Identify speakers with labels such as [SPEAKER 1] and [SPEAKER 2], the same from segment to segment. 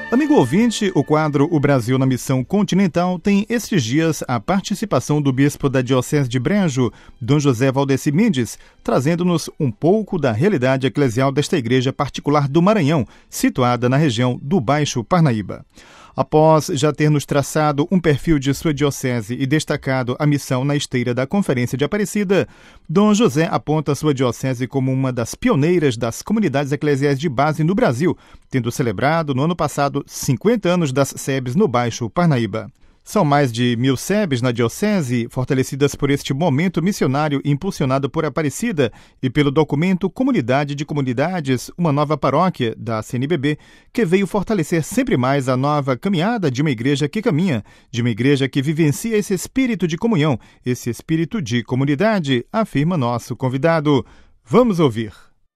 [SPEAKER 1] Amigo ouvinte, o quadro O Brasil na Missão Continental tem estes dias a participação do bispo da Diocese de Brejo, Dom José Valdeci Mendes, trazendo-nos um pouco da realidade eclesial desta igreja particular do Maranhão, situada na região do Baixo Parnaíba. Após já ter nos traçado um perfil de sua diocese e destacado a missão na esteira da Conferência de Aparecida, Dom José aponta sua diocese como uma das pioneiras das comunidades eclesiais de base no Brasil, tendo celebrado no ano passado 50 anos das SEBs no Baixo Parnaíba. São mais de 1.000 SEBs na diocese, fortalecidas por este momento missionário impulsionado por Aparecida e pelo documento Comunidade de Comunidades, uma nova paróquia da CNBB, que veio fortalecer sempre mais a nova caminhada de uma igreja que caminha, de uma igreja que vivencia esse espírito de comunhão, esse espírito de comunidade, afirma nosso convidado. Vamos ouvir.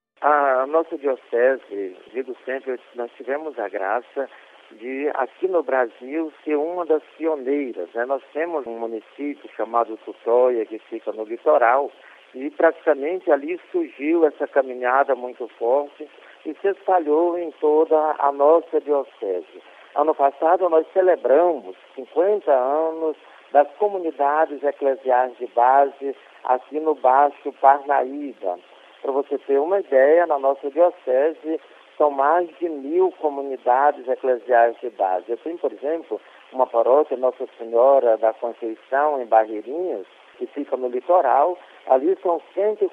[SPEAKER 2] A nossa diocese, digo sempre, nós tivemos a graça de, aqui no Brasil, ser uma das pioneiras, né? Nós temos um município chamado Tutóia, que fica no litoral, e praticamente ali surgiu essa caminhada muito forte e se espalhou em toda a nossa diocese. Ano passado nós celebramos 50 anos das comunidades eclesiais de base aqui no Baixo Parnaíba. Para você ter uma ideia, na nossa diocese são mais de 1.000 comunidades eclesiais de base. Eu tenho, por exemplo, uma paróquia, Nossa Senhora da Conceição, em Barreirinhas, que fica no litoral. Ali são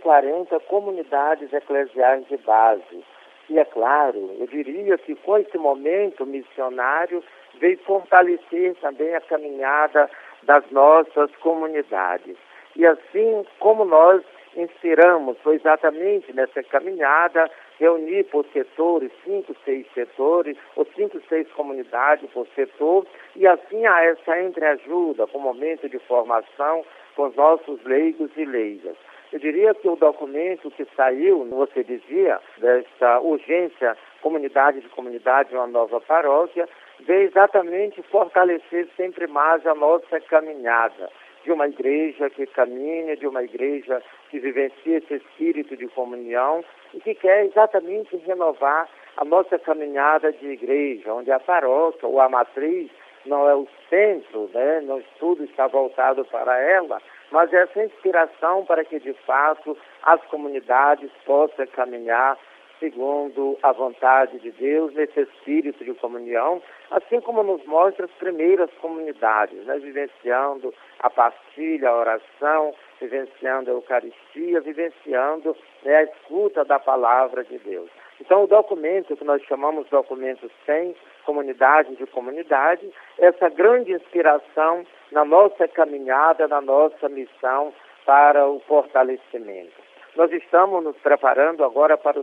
[SPEAKER 2] 140 comunidades eclesiais de base. E é claro, eu diria que com esse momento missionário veio fortalecer também a caminhada das nossas comunidades. E assim como nós inspiramos, foi exatamente nessa caminhada, reunir por setores, 5, 6 setores, ou 5, 6 comunidades por setor, e assim há essa entreajuda, com momento de formação com os nossos leigos e leigas. Eu diria que o documento que saiu, você dizia, dessa urgência, comunidade de comunidade, uma nova paróquia, veio exatamente fortalecer sempre mais a nossa caminhada de uma igreja que caminha, de uma igreja que vivencia esse espírito de comunhão e que quer exatamente renovar a nossa caminhada de igreja, onde a paróquia ou a matriz não é o centro, né? Não tudo está voltado para ela, mas essa inspiração para que, de fato, as comunidades possam caminhar segundo a vontade de Deus, nesse espírito de comunhão, assim como nos mostra as primeiras comunidades, né? Vivenciando a partilha, a oração, vivenciando a Eucaristia, vivenciando, né, a escuta da palavra de Deus. Então, o documento que nós chamamos de documento 100, comunidade de comunidade, essa grande inspiração na nossa caminhada, na nossa missão para o fortalecimento. Nós estamos nos preparando agora para o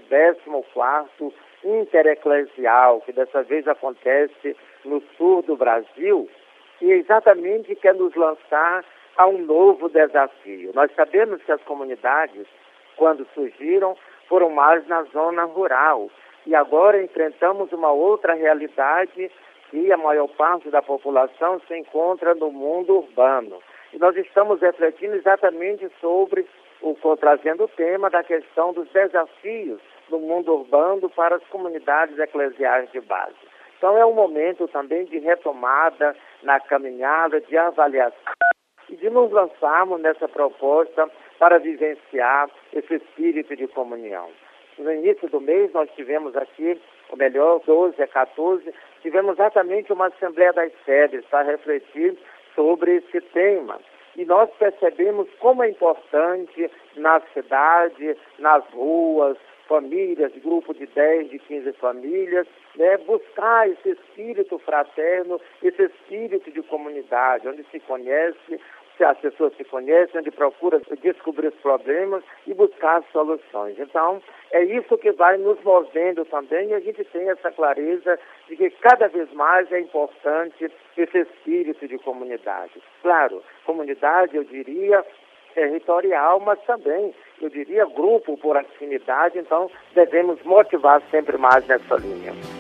[SPEAKER 2] 14º Intereclesial, que dessa vez acontece no sul do Brasil, e exatamente quer nos lançar a um novo desafio. Nós sabemos que as comunidades, quando surgiram, foram mais na zona rural, e agora enfrentamos uma outra realidade que a maior parte da população se encontra no mundo urbano. E nós estamos refletindo exatamente sobre trazendo o tema da questão dos desafios do mundo urbano para as comunidades eclesiais de base. Então é um momento também de retomada na caminhada, de avaliação e de nos lançarmos nessa proposta para vivenciar esse espírito de comunhão. No início do mês nós tivemos aqui, ou melhor, 12 a 14, tivemos exatamente uma Assembleia das SEBs para refletir sobre esse tema. E nós percebemos como é importante na cidade, nas ruas, famílias, grupo de 10, de 15 famílias, né, buscar esse espírito fraterno, esse espírito de comunidade, onde se conhece, as pessoas se conhecem, onde procura descobrir os problemas e buscar soluções. Então, é isso que vai nos movendo também, e a gente tem essa clareza de que cada vez mais é importante esse espírito de comunidade. Claro, comunidade, eu diria, territorial, mas também, eu diria, grupo por afinidade, então devemos motivar sempre mais nessa linha.